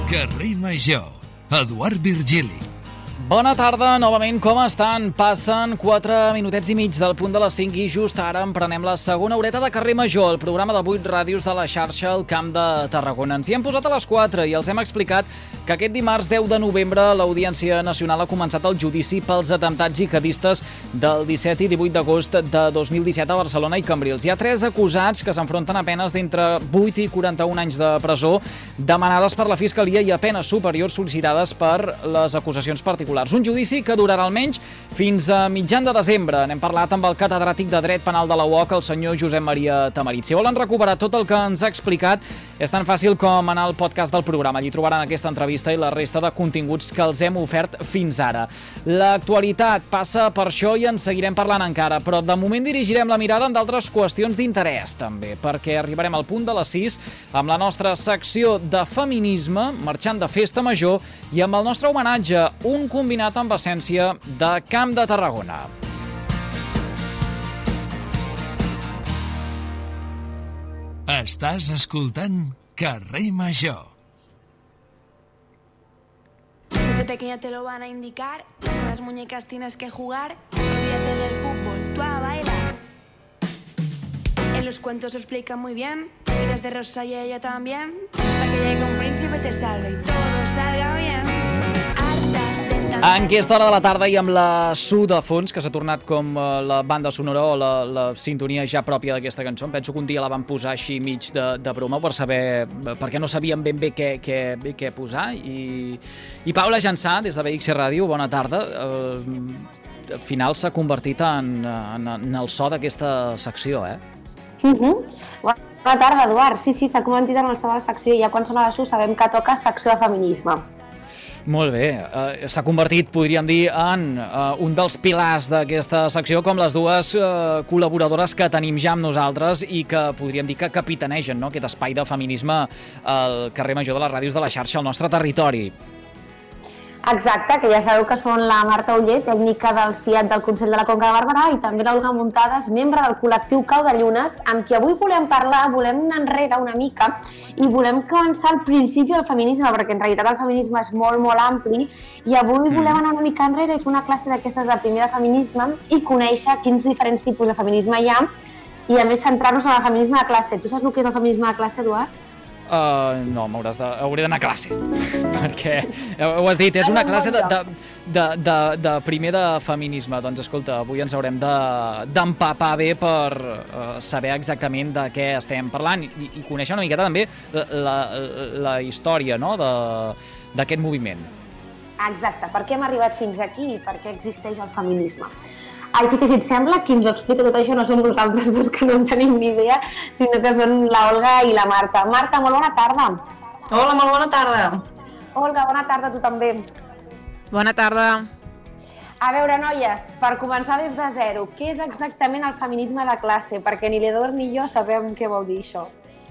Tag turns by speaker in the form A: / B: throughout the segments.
A: Carrer Major, Eduard Virgili.
B: Bona tarda, novament, com estan? Passen 4 minutets i mig del punt de les 5 i just ara emprenem la segona horeta de Carrer Major, el programa de 8 ràdios de la xarxa al Camp de Tarragona. Ens hi hem posat a les 4 i els hem explicat que aquest dimarts 10 de novembre l'Audiència Nacional ha començat el judici pels atemptats jihadistes del 17 i 18 d'agost de 2017 a Barcelona i Cambrils. Hi ha 3 acusats que s'enfronten a penes d'entre 8 i 41 anys de presó demanades per la Fiscalia i a penes superiors sol·licitades per les acusacions particulars. Un judici que durarà almenys fins a mitjan de desembre. N'hem parlat amb el catedràtic de Dret Penal de la UOC, el senyor Josep Maria Tamarit. Si volen recuperar tot el que ens ha explicat, és tan fàcil com anar al podcast del programa. Allí trobaran aquesta entrevista i la resta de continguts que els hem ofert fins ara. L'actualitat passa per això i en seguirem parlant encara, però de moment dirigirem la mirada en d'altres qüestions d'interès, també, perquè arribarem al punt de les 6 amb la nostra secció de feminisme, marxant de festa major, i amb el nostre homenatge, un combinat amb essència de Camp de Tarragona.
A: Estàs escoltant Carrer Major.
C: Desde pequeña te lo van a indicar, con las muñecas tienes que jugar, olvídate del fútbol, tú a bailar. En los cuentos lo explican muy bien, miras de rosa y ella también, hasta que llegue un príncipe te salve y todo salga bien.
B: En aquesta hora de la tarda i amb la Su de fons, que s'ha tornat com la banda sonora o la sintonia ja pròpia d'aquesta cançó. Penso que un dia la van posar així mig de broma per saber, perquè no sabíem ben bé què posar. I Paula Jansà, des de BX Ràdio, bona tarda. Al final s'ha convertit en el so d'aquesta secció, eh?
D: Bona tarda, Eduard. Sí, s'ha convertit en el so de la secció i ja quan sona la Su sabem que toca secció de feminisme.
B: Molt bé, s'ha convertit, podríem dir, en un dels pilars d'aquesta secció, com les dues col·laboradores que tenim ja amb nosaltres i que podríem dir que capitanegen, no?, aquest espai de feminisme al carrer Major de les ràdios de la xarxa al nostre territori.
D: Exacte, que ja sabeu que són la Marta Oller, tècnica del CIAT del Consell de la Conca de Barberà, i també l'Olga Muntades, membre del col·lectiu Cau de Llunes, amb qui avui volem parlar, volem anar enrere una mica i volem començar al principi del feminisme, perquè en realitat el feminisme és molt, molt ampli, i avui volem anar una mica enrere, és una classe d'aquestes de primer de feminisme i conèixer quins diferents tipus de feminisme hi ha i a més centrar-nos en el feminisme de classe. Tu saps el que és el feminisme de classe, Eduard?
B: No, hauré d'anar a classe, perquè ho has dit, és una classe de primer de feminisme. Doncs escolta, avui ens haurem d'empapar bé per saber exactament de què estem parlant i conèixer una miqueta també la història, no?, d'aquest moviment.
D: Exacte, per què hem arribat fins aquí i per què existeix el feminisme. Així que, si et sembla, qui ens ho explica tot això no som nosaltres dos que no en tenim ni idea, sinó que són l'Olga i la Marta. Marta, molt bona tarda.
E: Hola, molt bona tarda.
D: Olga, bona tarda a tu també.
E: Bona tarda.
D: A veure, noies, per començar des de zero, què és exactament el feminisme de classe? Perquè ni l'Edor ni jo sabem què vol dir això.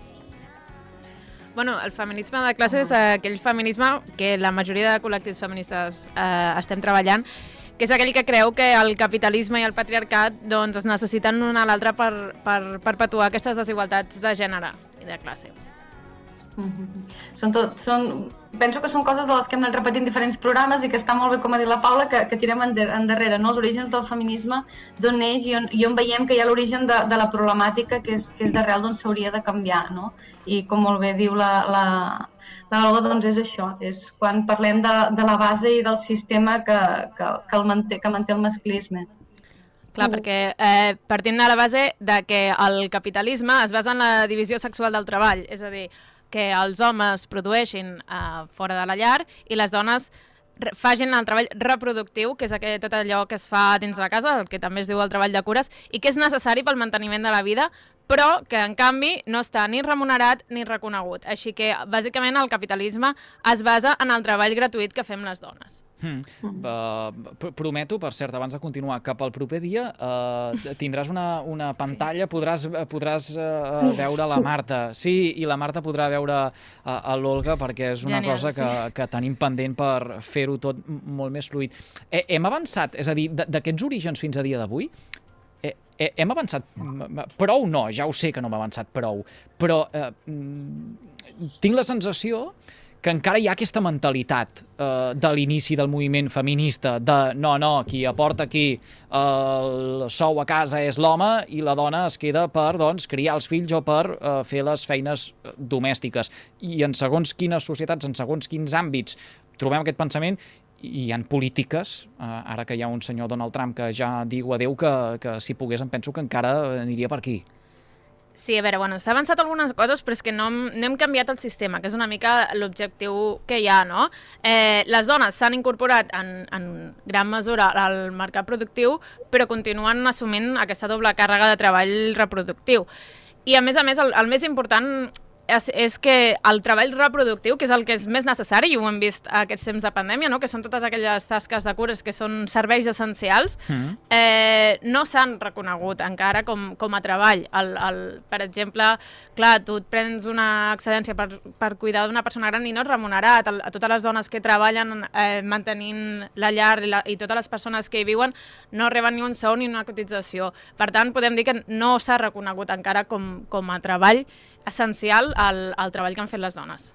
E: Bueno, el feminisme de classe és aquell feminisme que la majoria de col·lectius feministes estem treballant, que és aquell que creu que el capitalisme i el patriarcat doncs, es necessiten l'un a l'altre per perpetuar aquestes desigualtats de gènere i de classe.
F: Penso que són coses de les que hem anat repetint diferents programes i que està molt bé, com ha dit la Paula, que tirem endarrere, no? Els orígens del feminisme, d'on neix i on veiem que hi ha l'origen de la problemàtica que és d'arrel d'on s'hauria de canviar, no? I com molt bé diu l'Olga, doncs és això, és quan parlem de la base i del sistema que manté el masclisme.
E: Clar, perquè partint de la base de que el capitalisme es basa en la divisió sexual del treball, és a dir, que els homes produeixin fora de la llar i les dones facin el treball reproductiu, que és tot allò que es fa dins la casa, el que també es diu el treball de cures, i que és necessari pel manteniment de la vida, però que, en canvi, no està ni remunerat ni reconegut. Així que, bàsicament, el capitalisme es basa en el treball gratuït que fem les dones.
B: Prometo, per cert, abans de continuar, que pel proper dia tindràs una pantalla, podràs veure la Marta. Sí, i la Marta podrà veure l'Olga, perquè és una cosa que tenim pendent per fer-ho tot molt més fluid. Hem avançat, és a dir, d'aquests orígens fins a dia d'avui, hem avançat prou? No, ja ho sé que no hem avançat prou, però tinc la sensació que encara hi ha aquesta mentalitat de l'inici del moviment feminista, de no, qui aporta aquí el sou a casa és l'home i la dona es queda per criar els fills o per fer les feines domèstiques. I en segons quines societats, en segons quins àmbits trobem aquest pensament, i hi ha polítiques, ara que hi ha un senyor Donald Trump que ja diu adeu, que si pogués em penso que encara aniria per aquí.
E: Sí, a veure, s'ha avançat algunes coses, però és que no hem canviat el sistema, que és una mica l'objectiu que hi ha, no? Les dones s'han incorporat en gran mesura al mercat productiu, però continuen assumint aquesta doble càrrega de treball reproductiu. I a més, el més important és que el treball reproductiu, que és el que és més necessari, i ho hem vist aquests temps de pandèmia, no? Que són totes aquelles tasques de cures que són serveis essencials, no s'han reconegut encara com a treball. Per exemple, clar, tu et prens una excedència per cuidar d'una persona gran i no és remunerat. A totes les dones que treballen mantenint la llar i totes les persones que hi viuen no reben ni un sou ni una cotització. Per tant, podem dir que no s'ha reconegut encara com a treball essencial al treball que han fet les dones.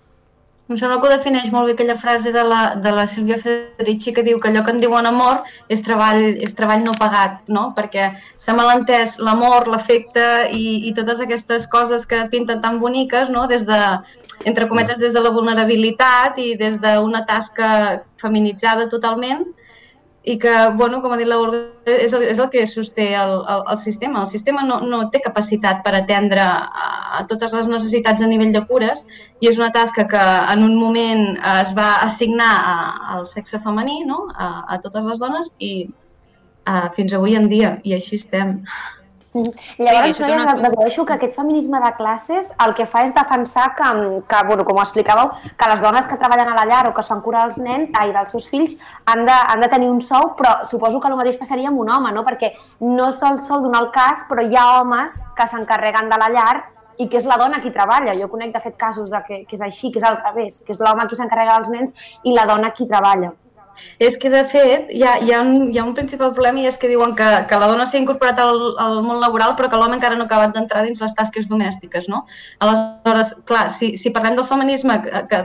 F: Em sembla que ho defineix molt bé aquella frase de la Silvia Federici que diu que allò que en diuen amor és treball no pagat, no? Perquè s'ha malentès l'amor, l'afecte i totes aquestes coses que pinten tan boniques, no? Entre cometes, des de la vulnerabilitat i des d'una tasca feminitzada totalment, i que, com ha dit la Olga, és el que sosté el sistema. El sistema no té capacitat per atendre a totes les necessitats a nivell de cures i és una tasca que en un moment es va assignar al sexe femení, no? A totes les dones i fins avui en dia, i així estem.
D: Llavors, dedueixo que aquest feminisme de classes el que fa és defensar que, com ho explicàveu, que les dones que treballen a la llar o que es fan curar dels nens i dels seus fills han de tenir un sou, però suposo que el mateix passaria amb un home, no? Perquè no sol donar el cas, però hi ha homes que s'encarreguen de la llar i que és la dona qui treballa. Jo conec, de fet, casos que és així, que és al revés, que és l'home qui s'encarrega dels nens i la dona qui treballa.
F: És que, de fet, hi ha un principal problema i és que diuen que la dona s'ha incorporat al món laboral però que l'home encara no ha acabat d'entrar dins les tasques domèstiques, no? Aleshores, clar, si parlem del feminisme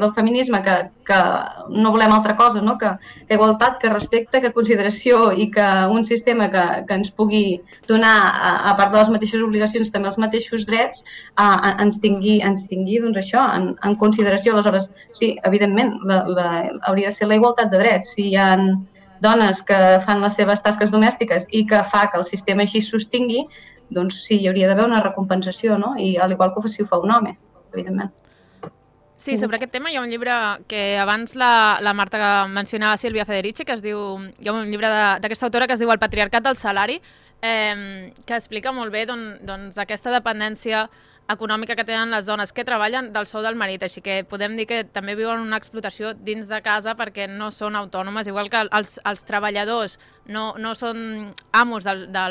F: que no volem altra cosa, no? Que igualtat, que respecte, que consideració i que un sistema que ens pugui donar, a part de les mateixes obligacions, també els mateixos drets, ens tingui doncs això, en consideració. Aleshores, sí, evidentment, hauria de ser la igualtat de drets. Si hi ha dones que fan les seves tasques domèstiques i que fa que el sistema així sostingui, doncs sí, hi hauria d'haver una recompensació, no? I al igual que ho fa un home, evidentment.
E: Sí, sobre aquest tema hi ha un llibre que abans la Marta mencionava, Silvia Federici, que es diu, hi ha un llibre d'aquesta autora que es diu El patriarcat del salari, que explica molt bé doncs, aquesta dependència econòmica que tenen les dones que treballen del sou del marit, així que podem dir que també viuen una explotació dins de casa perquè no són autònomes, igual que els treballadors no són amos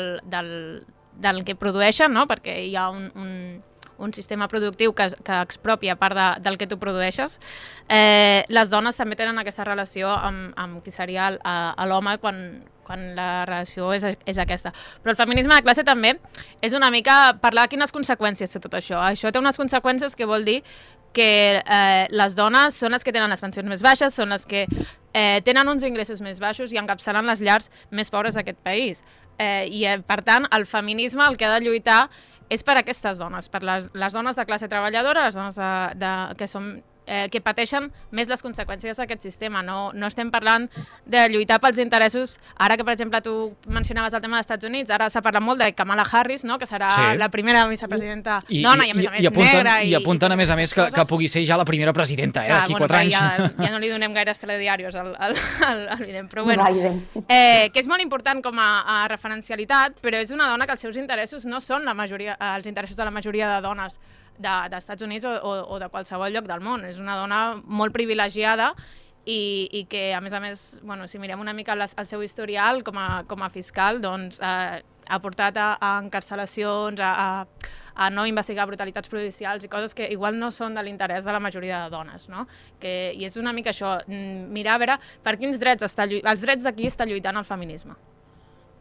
E: del que produeixen, no? Perquè hi ha un sistema productiu que expropia part del que tu produeixes. Les dones també tenen aquesta relació amb qui seria l'home quan la relació és aquesta. Però el feminisme de classe també és una mica parlar de quines conseqüències té tot això. Això té unes conseqüències que vol dir que les dones són les que tenen les pensions més baixes, són les que tenen uns ingressos més baixos i encapçalen les llars més pobres d'aquest país. I per tant, el feminisme el que ha de lluitar és per aquestes dones, per les dones de classe treballadora, les dones que pateixen més les conseqüències d'aquest sistema. No estem parlant de lluitar pels interessos. Ara que, per exemple, tu mencionaves el tema dels Estats Units, ara s'ha parlat molt de Kamala Harris, no? Que serà la primera vicepresidenta dona i, a més negra. I apunten,
B: a més, que pugui ser ja la primera presidenta, d'aquí 4 anys.
E: Ja no li donem gaires telediaris al Biden, però bueno. Que és molt important com a referencialitat, però és una dona que els seus interessos no són els interessos de la majoria de dones dels Estats Units o de qualsevol lloc del món. És una dona molt privilegiada i que, a més, si mirem una mica el seu historial com a fiscal, doncs ha portat a encarcelacions, a no investigar brutalitats judicials i coses que igual no són de l'interès de la majoria de dones, no? I és una mica això, mirar a veure per quins drets els drets d'aquí està lluitant el feminisme.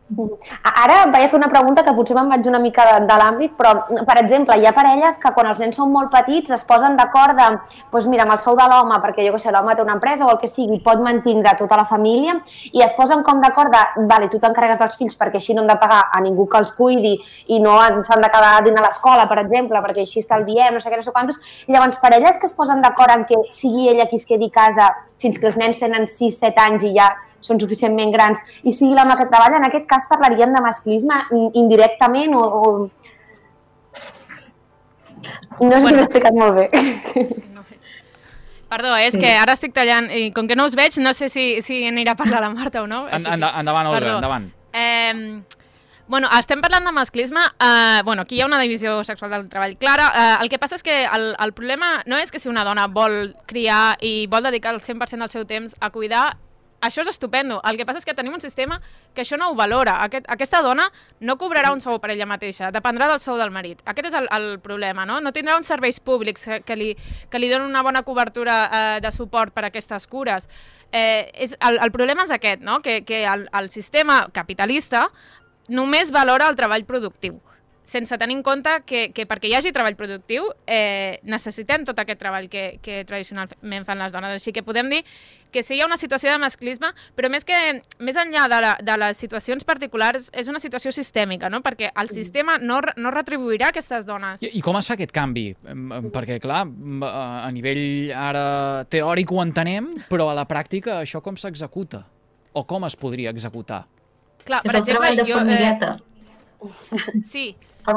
D: Ara vaig a fer una pregunta que potser me'n vaig una mica de l'àmbit, però, per exemple, hi ha parelles que quan els nens són molt petits es posen d'acord doncs mira, amb el sou de l'home, perquè jo què sé, l'home té una empresa o el que sigui, pot mantindre tota la família, i es posen com d'acord vale, tu t'encarregues dels fills perquè així no hem de pagar a ningú que els cuidi i no s'han de quedar dins a l'escola, per exemple, perquè així estalviem, no sé què, no sé quantos. Llavors, parelles que es posen d'acord en que sigui ella qui es quedi a casa fins que els nens tenen 6-7 anys i ja són suficientment grans, i sigui l'home que treballa, en aquest cas parlaríem de masclisme indirectament o... No sé si l'he explicat molt bé.
E: Perdó, és que ara estic tallant, i com que no us veig, no sé si anirà a parlar la Marta o no.
B: Endavant, Olga, endavant.
E: Bueno, estem parlant de masclisme, aquí hi ha una divisió sexual del treball clara, el que passa és que el problema no és que si una dona vol criar i vol dedicar el 100% del seu temps a cuidar, això és estupendo. El que passa és que tenim un sistema que això no ho valora. Aquesta dona no cobrarà un sou per ella mateixa, dependrà del sou del marit. Aquest és el problema, no? No tindrà uns serveis públics que li donen una bona cobertura de suport per a aquestes cures. El problema és aquest, no? Que el sistema capitalista només valora el treball productiu, sense tenir en compte que perquè hi hagi treball productiu necessitem tot aquest treball que tradicionalment fan les dones. Així que podem dir que sí hi ha una situació de masclisme, però més enllà de les situacions particulars és una situació sistèmica, no? Perquè el sistema no retribuirà aquestes dones.
B: I com es fa aquest canvi? Perquè, clar, a nivell ara teòric ho entenem, però a la pràctica això com s'executa? O com es podria executar?
E: Clar,
F: per exemple,
E: sí,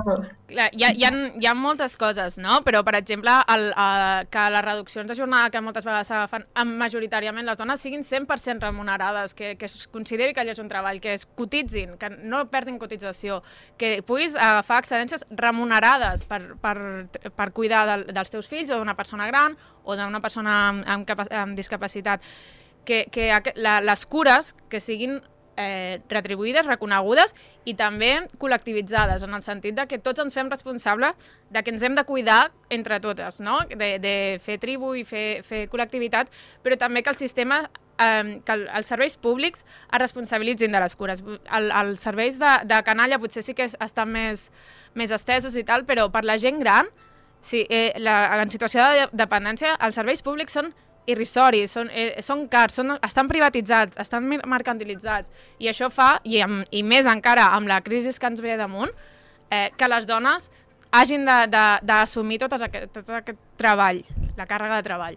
E: hi ha moltes coses, no? Però, per exemple, que les reduccions de jornada que moltes vegades s'agafen majoritàriament les dones siguin 100% remunerades, que es consideri que allò és un treball, que es cotitzin, que no perdin cotització, que puguis agafar excedències remunerades per cuidar dels teus fills o d'una persona gran o d'una persona amb discapacitat. Que les cures que siguin retribuïdes, reconegudes i també col·lectivitzades, en el sentit de que tots ens fem responsables de que ens hem de cuidar entre totes, no? De fer tribu i fer col·lectivitat, però també que el sistema, que els serveis públics es responsabilitzin de les cures. Els serveis de canalla potser sí que estan més estesos i tal, però per la gent gran, en situació de dependència, els serveis públics són irrisoris, són cars, estan privatitzats, estan mercantilitzats, i això fa, i més encara amb la crisi que ens ve damunt, que les dones hagin d'assumir tot aquest treball, la càrrega de treball.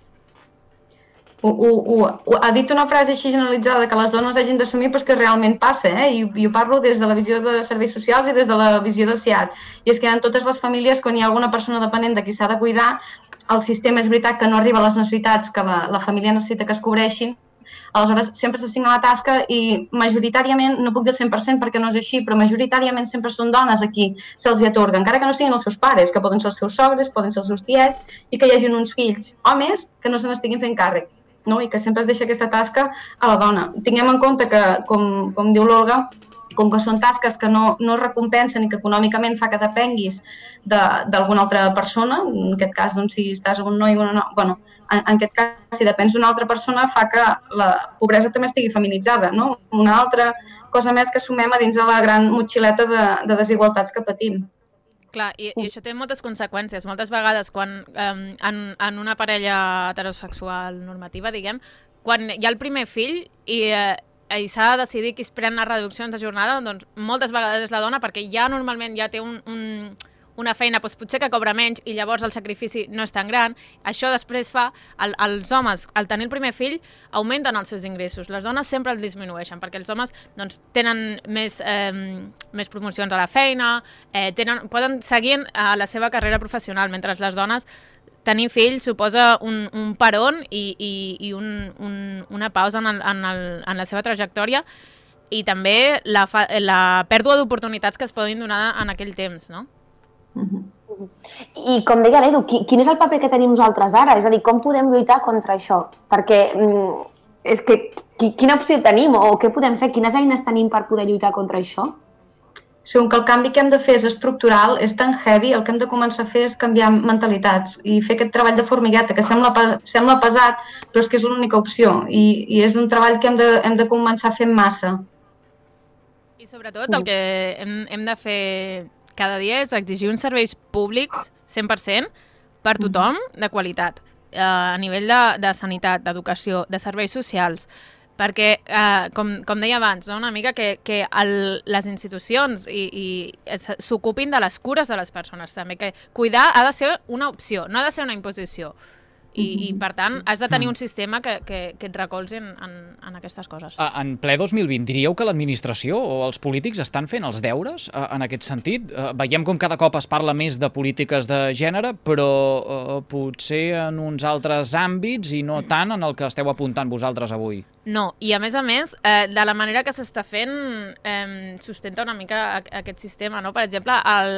F: Ha dit una frase així generalitzada que les dones hagin d'assumir, però és que realment passa, i ho parlo des de la visió de serveis socials i des de la visió de SIAD, i és que en totes les famílies, quan hi ha alguna persona dependent de qui s'ha de cuidar, el sistema és veritat que no arriba a les necessitats que la família necessita que es cobreixin, aleshores sempre s'assigna la tasca i majoritàriament, no puc dir el 100% perquè no és així, però majoritàriament sempre són dones a qui se'ls hi atorga, encara que no siguin els seus pares, que poden ser els seus sogres, poden ser els seus tiets i que hi hagin uns fills, homes, que no se n'estiguin fent càrrec, no? I que sempre es deixa aquesta tasca a la dona. Tinguem en compte que, com diu l'Olga, com que són tasques que no recompensen i que econòmicament fa que depenguis d'alguna altra persona, en aquest cas, doncs, si estàs amb un noi o una noia, bueno, en aquest cas, si depens d'una altra persona, fa que la pobresa també estigui feminitzada, no? Una altra cosa més que sumem a dins de la gran motxileta de desigualtats que patim.
E: Clar, i això té moltes conseqüències. Moltes vegades, quan en una parella heterosexual normativa, diguem, quan hi ha el primer fill i s'ha de decidir qui es pren les reduccions de jornada, doncs moltes vegades és la dona, perquè ja normalment ja té una feina, doncs potser que cobra menys i llavors el sacrifici no és tan gran. Això després fa, els homes, al tenir el primer fill, augmenten els seus ingressos. Les dones sempre el disminueixen, perquè els homes doncs, tenen més promocions a la feina, poden seguir a la seva carrera professional, mentre les dones tenir fills suposa un peron i una pausa en la seva trajectòria i també la pèrdua d'oportunitats que es poden donar en aquell temps, no?
D: I com deia l'Edu, quin és el paper que tenim nosaltres ara? És a dir, com podem lluitar contra això? Perquè és que quina opció tenim o què podem fer? Quines eines tenim per poder lluitar contra això?
F: Segur que el canvi que hem de fer és estructural, és tan heavy, el que hem de començar a fer és canviar mentalitats i fer aquest treball de formigueta, que sembla pesat, però és que és l'única opció i és un treball que hem de començar a fer en massa.
E: I I sobretot el que hem de fer cada dia és exigir uns serveis públics 100% per tothom de qualitat, a nivell de sanitat, d'educació, de serveis socials, perquè, com deia abans, una mica que les institucions s'ocupin de les cures de les persones també, que cuidar ha de ser una opció, no ha de ser una imposició. I per tant, has de tenir un sistema que et recolzi en aquestes coses.
B: En ple 2020, diríeu que l'administració o els polítics estan fent els deures en aquest sentit? Veiem com cada cop es parla més de polítiques de gènere, però potser en uns altres àmbits i no tant en el que esteu apuntant vosaltres avui.
E: No, i a més, de la manera que s'està fent, sustenta una mica aquest sistema, no? Per exemple,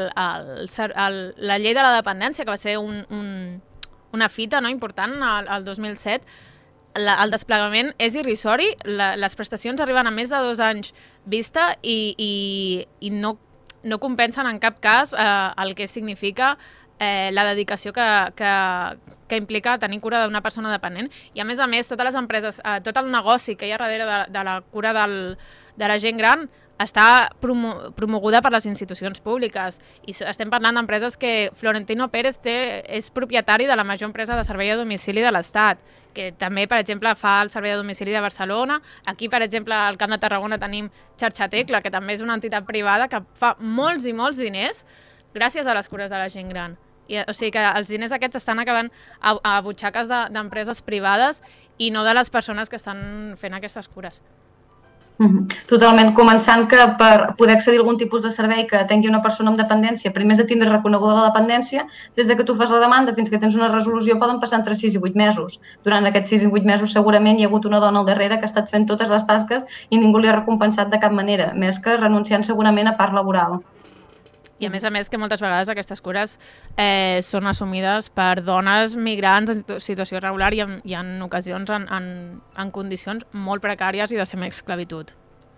E: la llei de la dependència, que va ser una fita, no, important al 2007, el desplegament és irrisori, les prestacions arriben a més de 2 anys vista i no compensen en cap cas el que significa la dedicació que implica tenir cura d'una persona dependent. I a més, totes les empreses, tot el negoci que hi ha darrere de la cura de la gent gran està promoguda per les institucions públiques. I estem parlant d'empreses que Florentino Pérez és propietari de la major empresa de servei a domicili de l'Estat, que també, per exemple, fa el servei a domicili de Barcelona. Aquí, per exemple, al Camp de Tarragona tenim Xarxa Tecla, que també és una entitat privada que fa molts i molts diners gràcies a les cures de la gent gran. O sigui que els diners aquests estan acabant a butxaques d'empreses privades i no de les persones que estan fent aquestes cures.
F: Totalment, començant que per poder accedir a algun tipus de servei que tingui una persona amb dependència, primer has de tindre reconeguda la dependència, des que tu fas la demanda fins que tens una resolució poden passar entre 6 i 8 mesos. Durant aquests 6 i 8 mesos segurament hi ha hagut una dona al darrere que ha estat fent totes les tasques i ningú li ha recompensat de cap manera, més que renunciant segurament a part laboral.
E: I a més que moltes vegades aquestes cures són assumides per dones migrants en situació irregular i en ocasions en condicions molt precàries i de semiesclavitud.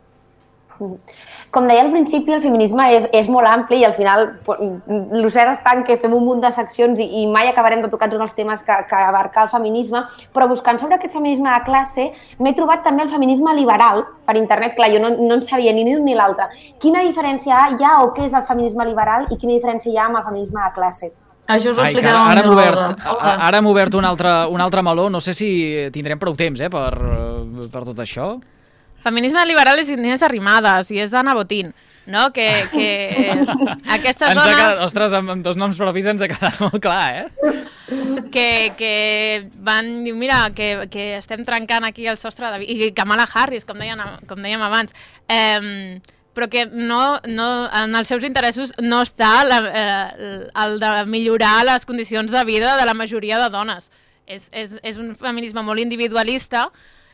D: Com deia al principi, el feminisme és molt ampli i al final l'ocert és tant que fem un munt de seccions i mai acabarem de tocar tots els temes que abarca el feminisme, però buscant sobre aquest feminisme de classe m'he trobat també el feminisme liberal per internet. Clar, jo no en sabia ni l'un ni l'altre. Quina diferència hi ha o què és el feminisme liberal i quina diferència hi ha amb el feminisme de classe?
F: Això us ho explicarà la meva obra.
B: Ara hem obert un altre meló, no sé si tindrem prou temps per tot això.
E: Feminisme liberal és Inés Arrimadas i és Ana Botín, no? Que aquestes dones...
B: Ostres, amb 2 noms propis ens ha quedat molt clar,
E: Que van dir, mira, que estem trencant aquí el sostre de... I Kamala Harris, com dèiem abans, però que en els seus interessos no està el de millorar les condicions de vida de la majoria de dones. És un feminisme molt individualista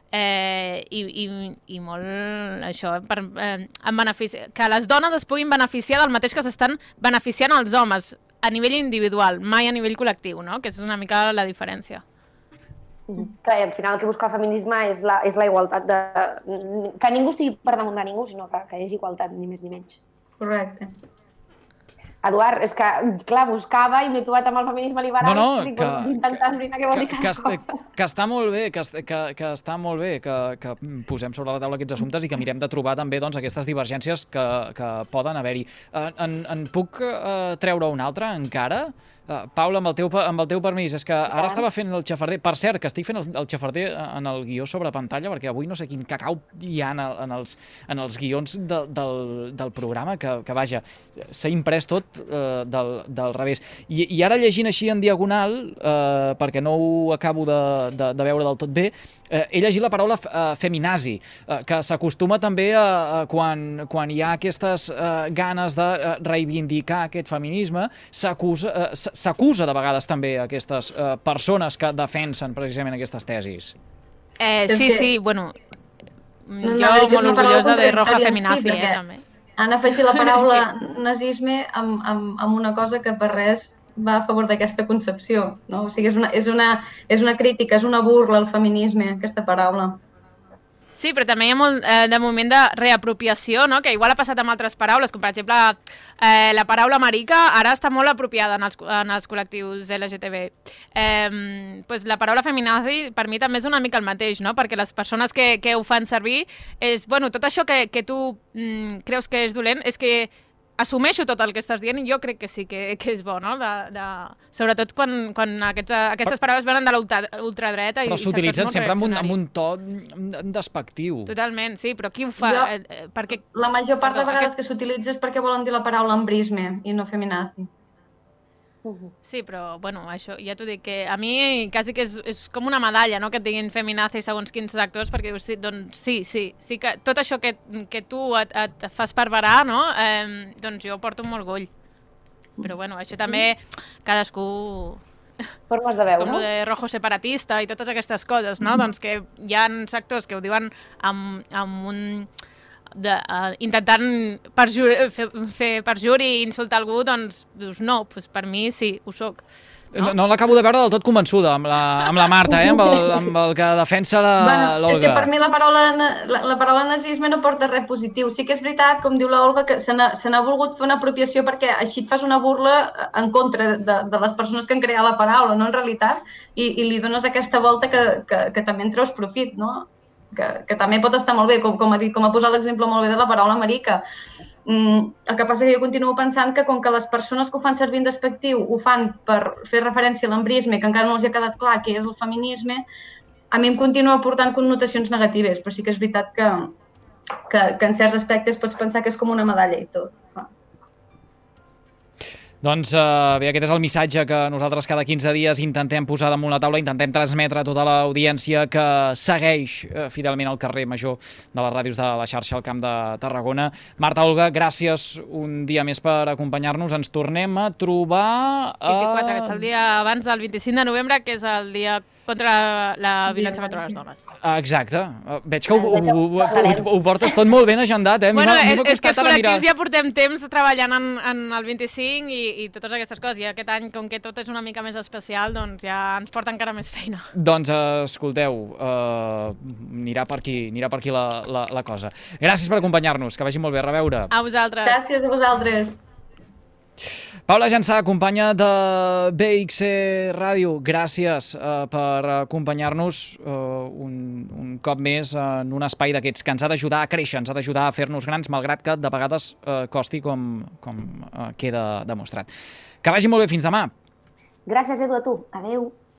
E: i molt això, en benefici, que les dones es puguin beneficiar del mateix que s'estan beneficiant els homes a nivell individual, mai a nivell col·lectiu, no? Que és una mica la diferència.
D: Clar, i al final el que busca el feminisme és la igualtat, que ningú estigui per damunt de ningú, sinó que hi hagi igualtat, ni més ni menys.
F: Correcte.
D: Eduard, és que, clar, buscava i m'he trobat amb el feminisme liberal d'intentar esbrinar què vol dir cada cosa.
B: Que està molt bé, que està molt bé que posem sobre la taula aquests assumptes i que mirem de trobar també aquestes divergències que poden haver-hi. En puc treure un altre encara? Paula, amb el teu permís, és que ara estava fent el xafarder, per cert, que estic fent el xafarder en el guió sobre pantalla, perquè avui no sé quin cacau hi ha en els guions del programa, que vaja, s'ha imprès tot del revés. I ara llegint així en diagonal, perquè no ho acabo de veure del tot bé, he llegit la paraula feminazi, que s'acostuma també quan hi ha aquestes ganes de reivindicar aquest feminisme, s'acusa de vegades també aquestes persones que defensen precisament aquestes tesis.
E: Sí, bueno, jo molt orgullosa de Roja Feminazi, també.
F: Han afegit la paraula nazisme amb una cosa que per res va a favor d'aquesta concepció, no? O sigui, és una crítica, és una burla al feminisme, aquesta paraula.
E: Sí, però també hi ha molt de moment de reapropiació, no? Que igual ha passat amb altres paraules, com per exemple la paraula marica ara està molt apropiada en els col·lectius LGTB. Pues la paraula feminazi per mi també és una mica el mateix, no? Perquè les persones que ho fan servir és, bueno, tot això que tu creus que és dolent, és que assumeixo tot el que estàs dient i jo crec que sí que és bo, no? Sobretot quan aquestes paraules venen de l'ultradreta.
B: Però s'utilitzen sempre amb un to despectiu.
E: Totalment, sí, però qui ho fa?
F: La major part de vegades que s'utilitza és perquè volen dir la paraula embrisme i no feminazi.
E: Sí, però, bueno, això ja t'ho dic, que a mi quasi que és com una medalla, no?, que et diguin feminazi segons quins actors, perquè dius, doncs sí que tot això que tu et fas perverar, no?, doncs jo porto molt orgull. Però, bueno, això també cadascú...
D: Formes de veure.
E: Com el de rojo separatista i totes aquestes coses, no?, doncs que hi ha actors que ho diuen amb un... intentant fer perjuri i insultar algú, doncs no, per mi sí, ho soc.
B: No l'acabo de veure del tot convençuda amb la Marta, amb el que defensa l'Olga.
F: És que per mi la paraula nazisme no porta res positiu. Sí que és veritat, com diu l'Olga, que se n'ha volgut fer una apropiació perquè així et fas una burla en contra de les persones que han creat la paraula, no, en realitat, i li dones aquesta volta que també en treus profit, no? Que també pot estar molt bé, com ha posat l'exemple molt bé de la paraula marica. El que passa que jo continuo pensant que com que les persones que ho fan servir en despectiu ho fan per fer referència a l'embrisme, que encara no els ha quedat clar què és el feminisme, a mi em continua portant connotacions negatives, però sí que és veritat que en certs aspectes pots pensar que és com una medalla i tot.
B: Doncs bé, aquest és el missatge que nosaltres cada 15 dies intentem posar damunt la taula, intentem transmetre a tota l'audiència que segueix fidelment al carrer Major de les ràdios de la xarxa al Camp de Tarragona. Marta, Olga, gràcies un dia més per acompanyar-nos. Ens tornem a trobar...
E: 24, que és el dia abans del 25 de novembre, que és el dia contra la violència contra les dones.
B: Exacte. Veig que ho portes tot molt ben agendat, eh?
E: Bueno, és que els col·lectius ja portem temps treballant en el 25 i totes aquestes coses. I aquest any, com que tot és una mica més especial, doncs ja ens porta encara més feina.
B: Doncs escolteu, anirà per aquí la cosa. Gràcies per acompanyar-nos, que vagi molt bé. A reveure.
E: A vosaltres.
F: Gràcies a vosaltres.
B: Paula Jansà, companya de BXC Ràdio, gràcies per acompanyar-nos un cop més en un espai d'aquests que ens ha d'ajudar a créixer, ens ha d'ajudar a fer-nos grans, malgrat que de vegades costi com queda demostrat. Que vagi molt bé, fins demà.
D: Gràcies, Edu, a tu. Adéu.